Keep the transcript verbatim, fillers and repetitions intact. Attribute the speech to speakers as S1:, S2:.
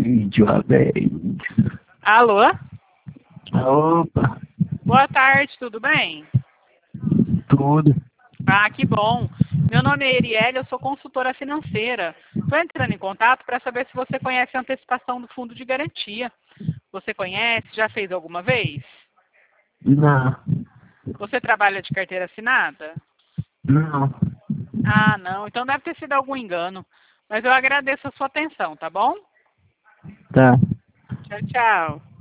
S1: de uma vez.
S2: Alô?
S1: Opa,
S2: Boa tarde, tudo bem?
S1: tudo.
S2: Ah, que bom. Meu nome é Erielle, eu sou consultora financeira. Estou entrando em contato para saber se você conhece a antecipação do fundo de garantia. Você conhece? Já fez alguma vez?
S1: Não,
S2: Você trabalha de carteira assinada?
S1: não.
S2: Ah, não. Então deve ter sido algum engano. Mas eu agradeço a sua atenção, tá bom?
S1: Tá.
S2: Tchau, tchau.